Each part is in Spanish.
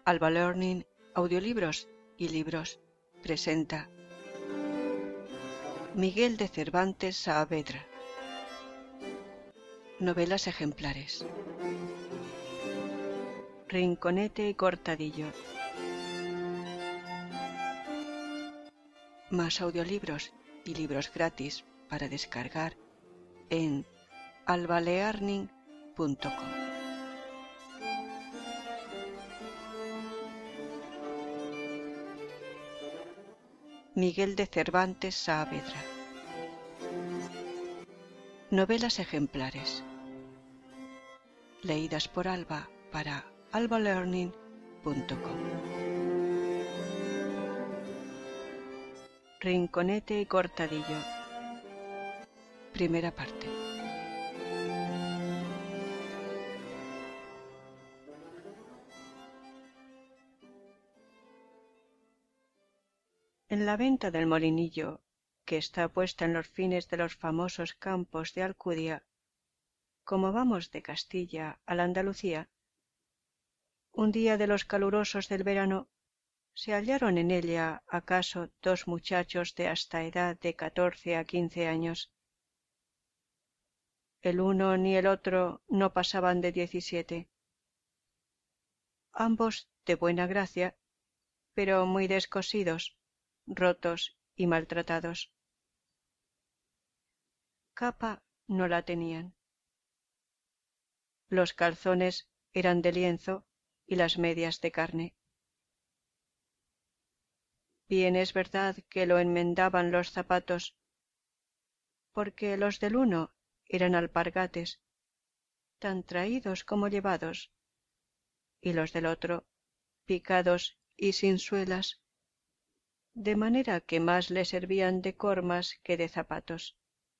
Alba Learning, Audiolibros y Libros presenta Miguel de Cervantes Saavedra. Novelas ejemplares. Rinconete y Cortadillo. Más audiolibros y libros gratis para descargar en albalearning.com. Miguel de Cervantes Saavedra. Novelas ejemplares. Leídas por Alba para albalearning.com. Rinconete y Cortadillo. Primera parte. En la venta del molinillo, que está puesta en los fines de los famosos campos de Alcudia, como vamos de Castilla a la Andalucía, un día de los calurosos del verano, se hallaron en ella acaso dos muchachos de hasta edad de 14 a 15 años. El uno ni el otro no pasaban de 17. Ambos de buena gracia, pero muy descosidos, rotos y maltratados. Capa no la tenían. Los calzones eran de lienzo y las medias de carne. Bien es verdad que lo enmendaban los zapatos, porque los del uno eran alpargates, tan traídos como llevados, y los del otro picados y sin suelas, de manera que más le servían de cormas que de zapatos.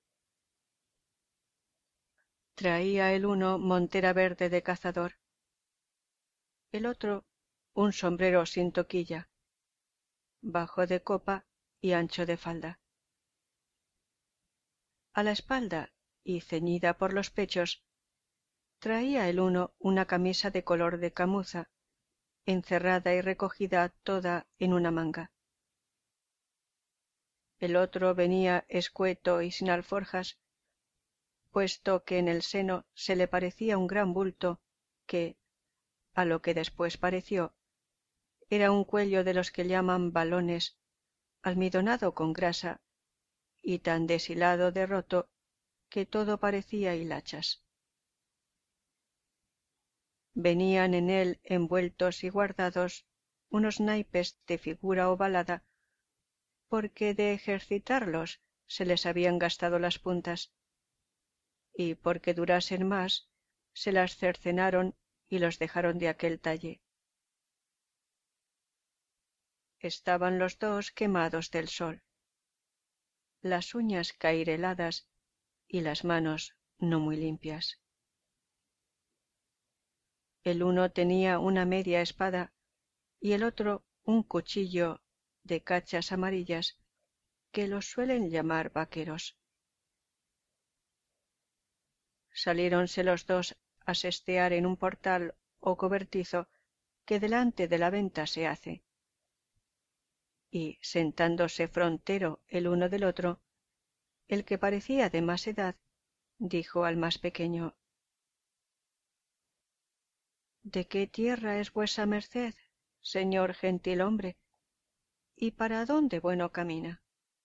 Traía el uno montera verde de cazador, el otro un sombrero sin toquilla, bajo de copa y ancho de falda. A la espalda y ceñida por los pechos, traía el uno una camisa de color de camuza, encerrada y recogida toda en una manga. El otro venía escueto y sin alforjas, puesto que en el seno se le parecía un gran bulto que, a lo que después pareció, era un cuello de los que llaman balones, almidonado con grasa y tan deshilado de roto que todo parecía hilachas. Venían en él envueltos y guardados unos naipes de figura ovalada, porque de ejercitarlos se les habían gastado las puntas, y porque durasen más se las cercenaron y los dejaron de aquel talle. Estaban los dos quemados del sol, las uñas caireladas y las manos no muy limpias. El uno tenía una media espada y el otro un cuchillo de cachas amarillas que los suelen llamar vaqueros. Saliéronse los dos a sestear en un portal o cobertizo que delante de la venta se hace, y sentándose frontero el uno del otro, el que parecía de más edad dijo al más pequeño: ¿De qué tierra es vuesa merced, señor gentilhombre, y para dónde bueno camina?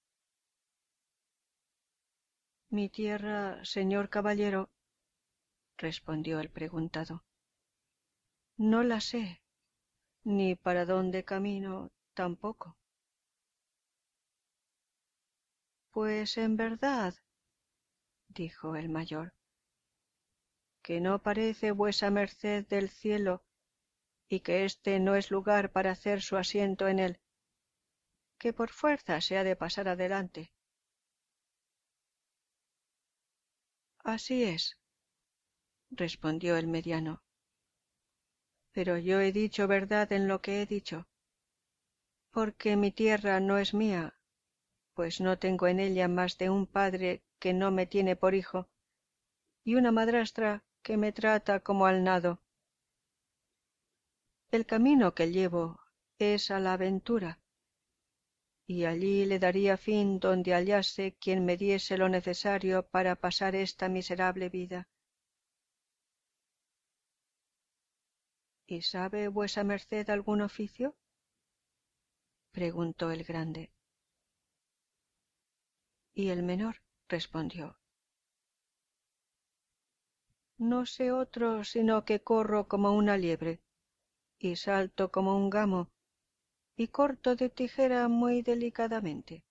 Mi tierra, señor caballero, respondió el preguntado, no la sé, ni para dónde camino tampoco. Pues en verdad, dijo el mayor, que no parece vuesa merced del cielo, y que éste no es lugar para hacer su asiento en él, que por fuerza se ha de pasar adelante. Así es, respondió el mediano, pero yo he dicho verdad en lo que he dicho, porque mi tierra no es mía, pues no tengo en ella más de un padre que no me tiene por hijo, y una madrastra que me trata como al nado. el camino que llevo es a la aventura, y allí le daría fin donde hallase quien me diese lo necesario para pasar esta miserable vida. ¿Y sabe vuesa merced algún oficio? Preguntó el grande. Y el menor respondió: No sé otro sino que corro como una liebre, y salto como un gamo, y corto de tijera muy delicadamente.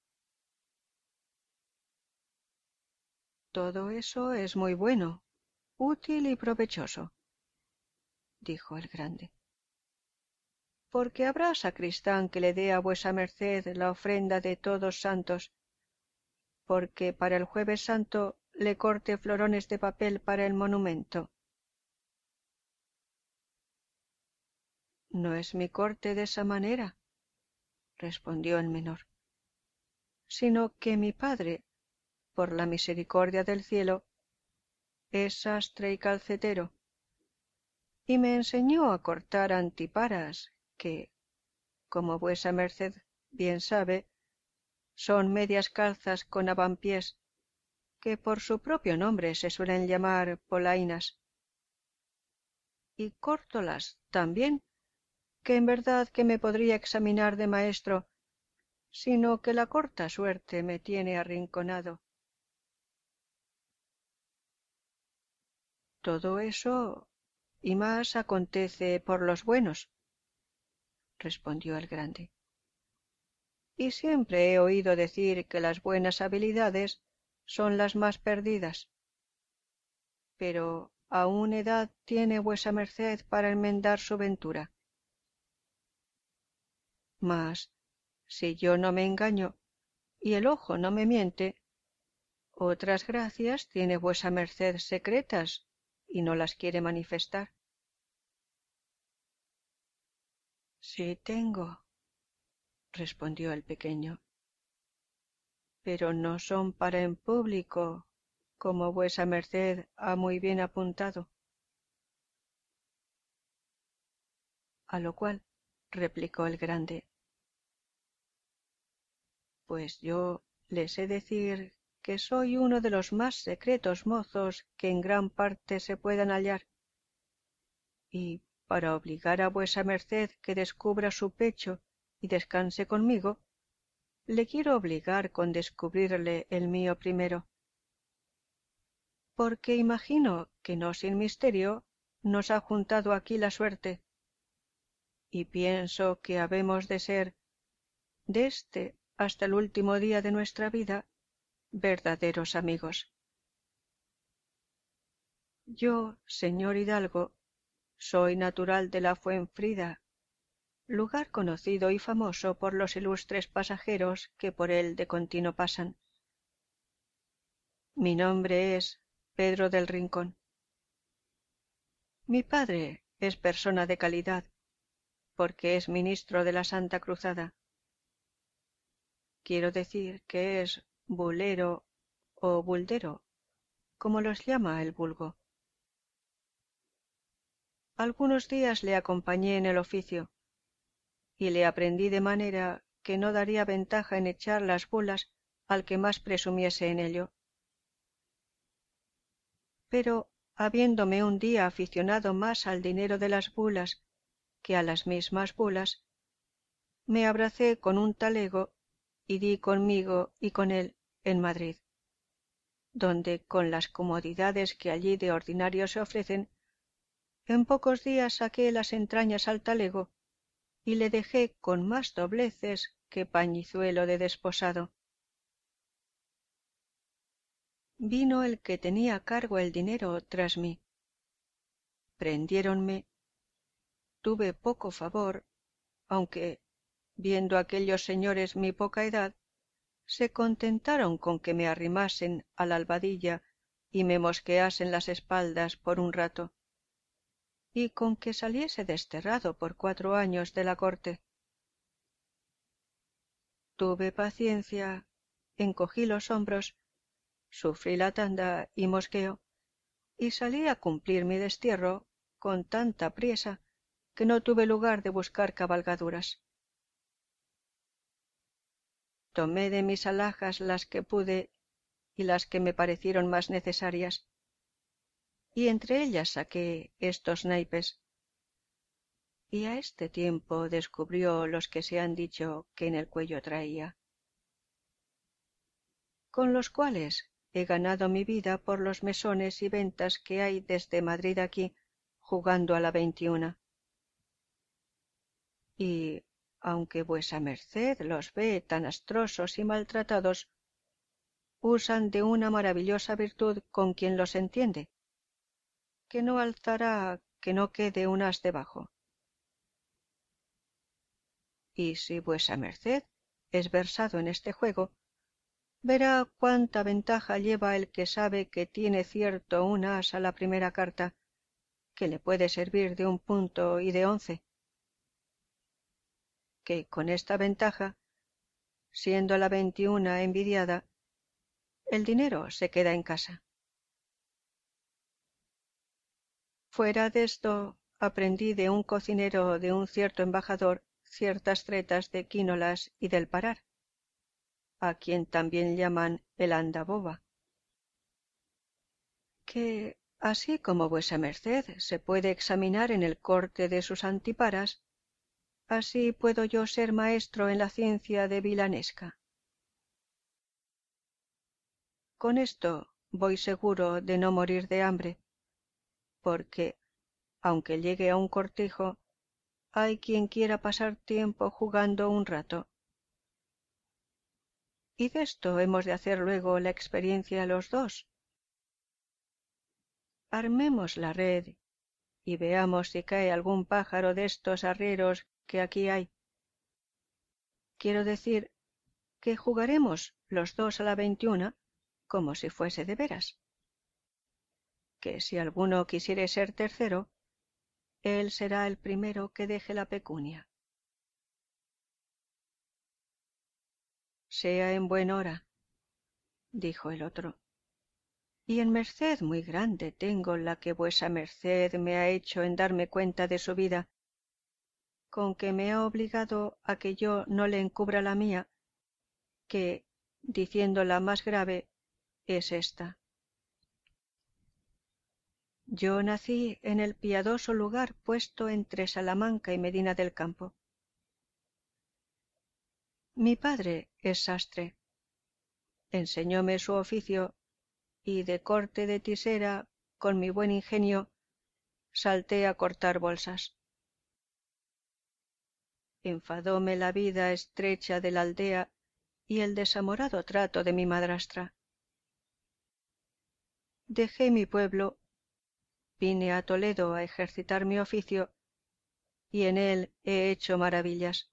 Todo eso es muy bueno, útil y provechoso, dijo el grande, porque habrá sacristán que le dé a vuesa merced la ofrenda de Todos Santos, porque para el Jueves Santo le corte florones de papel para el monumento. No es mi corte de esa manera, respondió el menor, sino que mi padre, por la misericordia del cielo, es sastre y calcetero, y me enseñó a cortar antiparas que, como vuesa merced bien sabe, son medias calzas con avampiés, que por su propio nombre se suelen llamar polainas. Y córtolas tan bien que en verdad que me podría examinar de maestro, sino que la corta suerte me tiene arrinconado. Todo eso y más acontece por los buenos, respondió el grande. Y siempre he oído decir que las buenas habilidades son las más perdidas. Pero aún edad tiene vuesa merced para enmendar su ventura. Mas, si yo no me engaño y el ojo no me miente, otras gracias tiene vuesa merced secretas y no las quiere manifestar. Sí tengo, respondió el pequeño, pero no son para en público, como vuesa merced ha muy bien apuntado. A lo cual replicó el grande: Pues yo les he decir que soy uno de los más secretos mozos que en gran parte se puedan hallar, y para obligar a vuesa merced que descubra su pecho y descanse conmigo, le quiero obligar con descubrirle el mío primero, porque imagino que no sin misterio nos ha juntado aquí la suerte, y pienso que habemos de ser, deste hasta el último día de nuestra vida, verdaderos amigos. Yo, señor hidalgo, soy natural de la Fuenfrida, lugar conocido y famoso por los ilustres pasajeros que por él de continuo pasan. Mi nombre es Pedro del Rincón. Mi padre es persona de calidad, porque es ministro de la Santa Cruzada. Quiero decir que es bulero o buldero, como los llama el vulgo. Algunos días le acompañé en el oficio, y le aprendí de manera que no daría ventaja en echar las bulas al que más presumiese en ello. Pero, habiéndome un día aficionado más al dinero de las bulas que a las mismas bulas, me abracé con un talego y di conmigo y con él en Madrid, donde con las comodidades que allí de ordinario se ofrecen, en pocos días saqué las entrañas al talego y le dejé con más dobleces que pañizuelo de desposado. Vino el que tenía a cargo el dinero tras mí. Prendiéronme, tuve poco favor, aunque, viendo aquellos señores mi poca edad, se contentaron con que me arrimasen a la albadilla y me mosqueasen las espaldas por un rato, y con que saliese desterrado por 4 años de la corte. Tuve paciencia, encogí los hombros, sufrí la tanda y mosqueo, y salí a cumplir mi destierro con tanta priesa que no tuve lugar de buscar cabalgaduras. Tomé de mis alhajas las que pude y las que me parecieron más necesarias, y entre ellas saqué estos naipes, y a este tiempo descubrió los que se han dicho que en el cuello traía, con los cuales he ganado mi vida por los mesones y ventas que hay desde Madrid aquí, jugando a la 21. Y aunque vuesa merced los ve tan astrosos y maltratados, usan de una maravillosa virtud con quien los entiende, que no alzará que no quede un as debajo. Y si vuesa merced es versado en este juego, verá cuánta ventaja lleva el que sabe que tiene cierto un as a la primera carta, que le puede servir de 1 punto y de 11, que con esta ventaja, siendo la 21 envidiada, el dinero se queda en casa. Fuera de esto, aprendí de un cocinero de un cierto embajador ciertas tretas de quínolas y del parar, a quien también llaman el andaboba, que así como vuesa merced se puede examinar en el corte de sus antiparas, así puedo yo ser maestro en la ciencia de vilanesca. Con esto voy seguro de no morir de hambre, porque, aunque llegue a un cortijo, hay quien quiera pasar tiempo jugando un rato. Y de esto hemos de hacer luego la experiencia los dos. Armemos la red y veamos si cae algún pájaro de estos arrieros que aquí hay. Quiero decir que jugaremos los dos a la 21 como si fuese de veras. Que si alguno quisiere ser tercero, él será el primero que deje la pecunia. Sea en buen hora, dijo el otro, y en merced muy grande tengo la que vuesa merced me ha hecho en darme cuenta de su vida, con que me ha obligado a que yo no le encubra la mía, que, diciéndola más grave, es esta. Yo nací en el piadoso lugar puesto entre Salamanca y Medina del Campo. Mi padre es sastre. Enseñóme su oficio, y de corte de tisera, con mi buen ingenio, salté a cortar bolsas. Enfadóme la vida estrecha de la aldea y el desamorado trato de mi madrastra. Dejé mi pueblo, vine a Toledo a ejercitar mi oficio, y en él he hecho maravillas.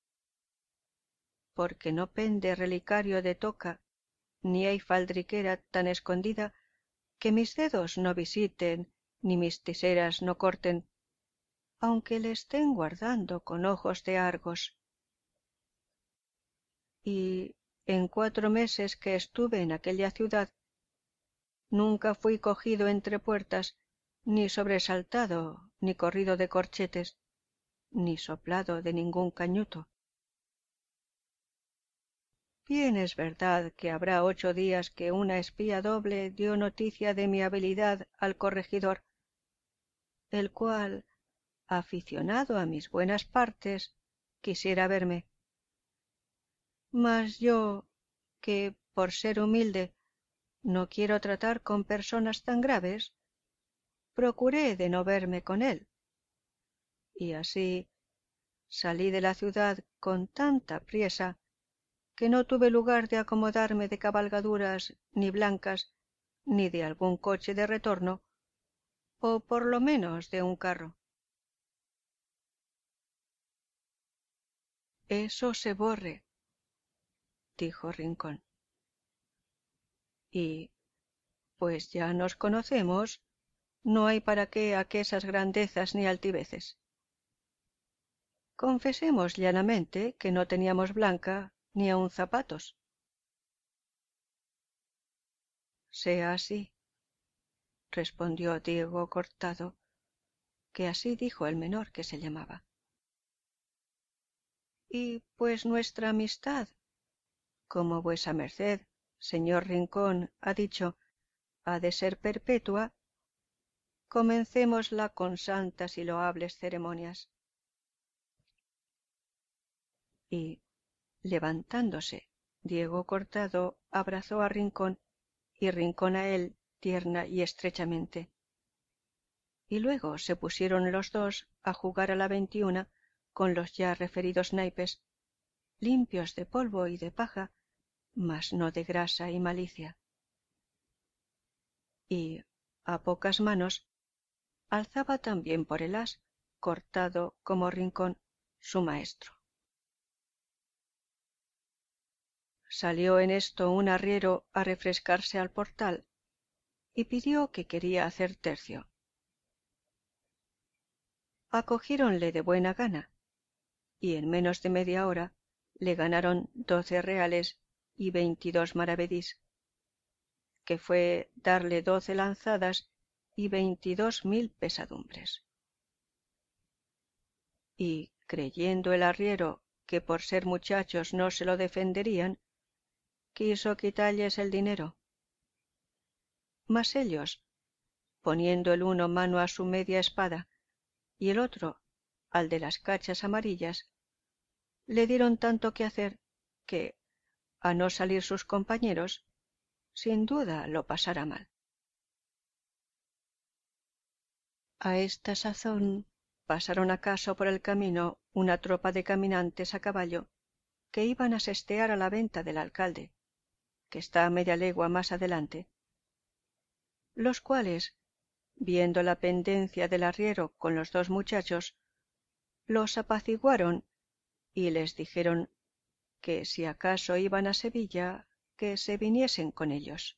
Porque no pende relicario de toca, ni hay faldriquera tan escondida que mis dedos no visiten ni mis tiseras no corten, aunque le estén guardando con ojos de Argos. Y en 4 meses que estuve en aquella ciudad, nunca fui cogido entre puertas, ni sobresaltado, ni corrido de corchetes, ni soplado de ningún cañuto. Bien es verdad que habrá 8 días que una espía doble dio noticia de mi habilidad al corregidor, el cual, aficionado a mis buenas partes, quisiera verme. Mas yo, que, por ser humilde, no quiero tratar con personas tan graves, procuré de no verme con él. Y así salí de la ciudad con tanta priesa que no tuve lugar de acomodarme de cabalgaduras ni blancas, ni de algún coche de retorno, o por lo menos de un carro. Eso se borre, dijo Rincón. Y, pues ya nos conocemos, no hay para qué aquesas grandezas ni altiveces. Confesemos llanamente que no teníamos blanca ni aun zapatos. Sea así, respondió Diego cortado, que así dijo el menor, que se llamaba. Y pues nuestra amistad, como vuesa merced, señor Rincón, ha dicho, ha de ser perpetua, comencémosla con santas y loables ceremonias. Y, levantándose, Diego Cortado abrazó a Rincón y Rincón a él tierna y estrechamente. Y luego se pusieron los dos a jugar a la 21 con los ya referidos naipes, limpios de polvo y de paja, mas no de grasa y malicia. Y, a pocas manos, alzaba también por el as, Cortado como Rincón, su maestro. Salió en esto un arriero a refrescarse al portal y pidió que quería hacer tercio. Acogiéronle de buena gana, y en menos de media hora le ganaron 12 reales y 22 maravedís, que fue darle 12 lanzadas y 22.000 pesadumbres. Y, creyendo el arriero que por ser muchachos no se lo defenderían, quiso quitalles el dinero. Mas ellos, poniendo el uno mano a su media espada y el otro al de las cachas amarillas, le dieron tanto que hacer que, a no salir sus compañeros, sin duda lo pasara mal. A esta sazón pasaron acaso por el camino una tropa de caminantes a caballo que iban a sestear a la venta del alcalde, que está a media legua más adelante, los cuales, viendo la pendencia del arriero con los dos muchachos, los apaciguaron y les dijeron que si acaso iban a Sevilla, que se viniesen con ellos.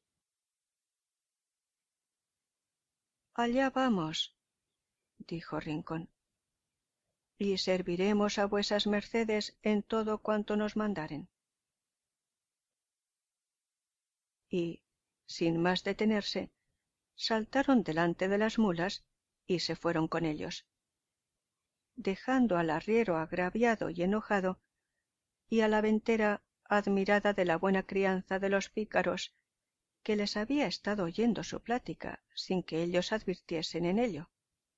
Allá vamos, dijo Rincón, y serviremos a vuesas mercedes en todo cuanto nos mandaren. Y, sin más detenerse, saltaron delante de las mulas y se fueron con ellos, dejando al arriero agraviado y enojado, y a la ventera admirada de la buena crianza de los pícaros, que les había estado oyendo su plática sin que ellos advirtiesen en ello.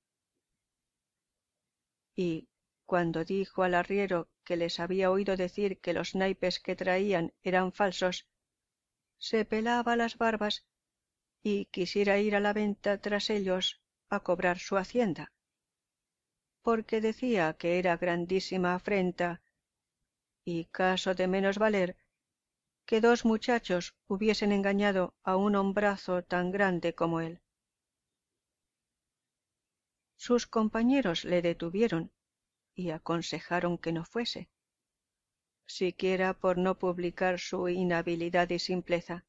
Y, cuando dijo al arriero que les había oído decir que los naipes que traían eran falsos, se pelaba las barbas y quisiera ir a la venta tras ellos a cobrar su hacienda, porque decía que era grandísima afrenta y caso de menos valer que dos muchachos hubiesen engañado a un hombrazo tan grande como él. Sus compañeros le detuvieron y aconsejaron que no fuese, siquiera por no publicar su inhabilidad y simpleza.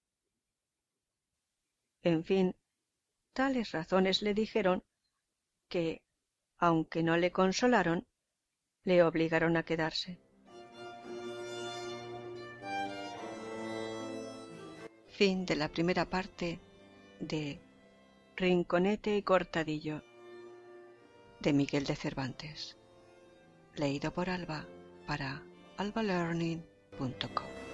En fin, tales razones le dijeron que, aunque no le consolaron, le obligaron a quedarse. Fin de la primera parte de Rinconete y Cortadillo, de Miguel de Cervantes, leído por Alba para albalearning.com.